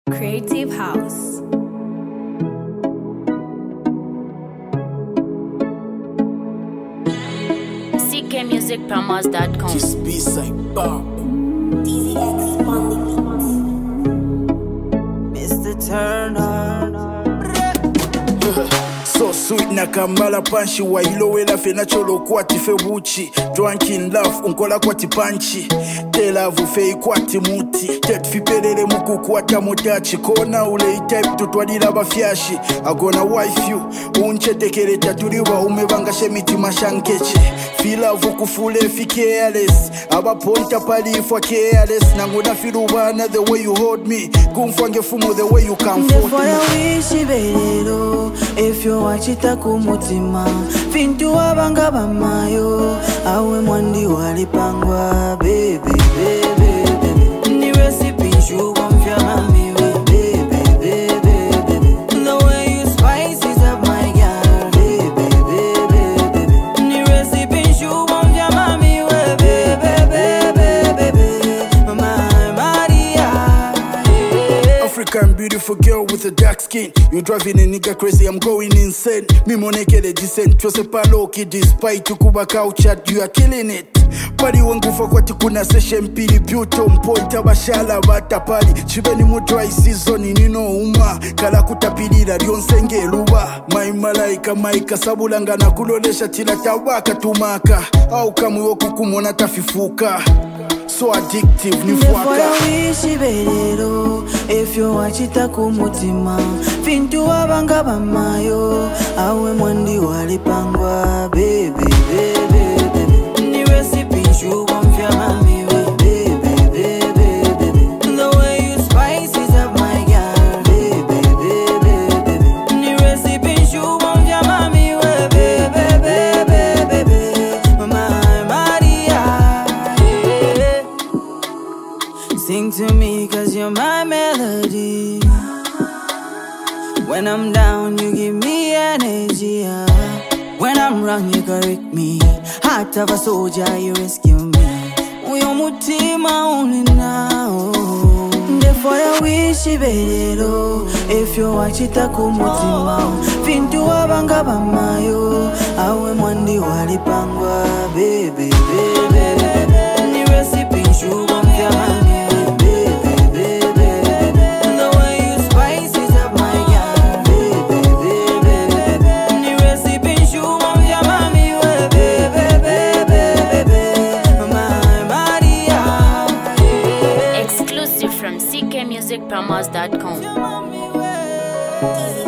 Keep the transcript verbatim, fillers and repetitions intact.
Creative House. C K music promos dot com. Just be like Bob. D Z X on the beat. Mister Turner. So sweet na kambala panshi wa ilowela fe nacholo kwati fe buchi drunk in love unkola kwati panchi te love fe kwati muti tet fi pelele muku kwata motachi kona ule type tutwadira bafyashi agona wife you unche tekere tatuliwa umebanga shemiti mashankeche feel love kufule fi careless aba ponta pali for careless nangona feel bana the way you hold me kumfange fumo the way you comfort for your wish belelo if you wachita kumutima fintu wabanga bamayo awe mwandi walipangwa baby baby baby ni recipe shuwa mfya mami baby baby baby the way you spices up my girl baby baby baby ni recipe shuwa mfya mami baby baby baby my Maria African beautiful girl with a dark skin. You driving a nigga crazy, I'm going insane. Me moneke the descent, chose paloki despite tukuba couchat, you are killing it. Pari wangu fakwati kuna session pili beauty mpoita bashala bata pali chibeni mu dry season nino uma kala kutapilira lyonsenge luba my malaika maika sabulanga na kulolesha tila tabaka tumaka au kamwe wokukumona tafifuka so addictive ni fuaka wishi belelo if you wachita kumutima fintu wabanga bamayo awe mwandi walipangwa baby baby baby ni recipe shuwa mfya mami baby baby baby the way you spices up my girl baby baby baby ni recipe shuwa mfya mami baby baby baby my Maria yeah. Sing to me cause you're my melody. When I'm down you give me energy yeah. When I'm wrong you correct me. Heart of a soldier you rescue me. Uyo mutima only now. Therefore I wish you belelo if you watch it akumutima fintu wabanga bamayo awe mwandi walipangwa baby baby ni recipe shuwa mfya mami From C K music promos dot com.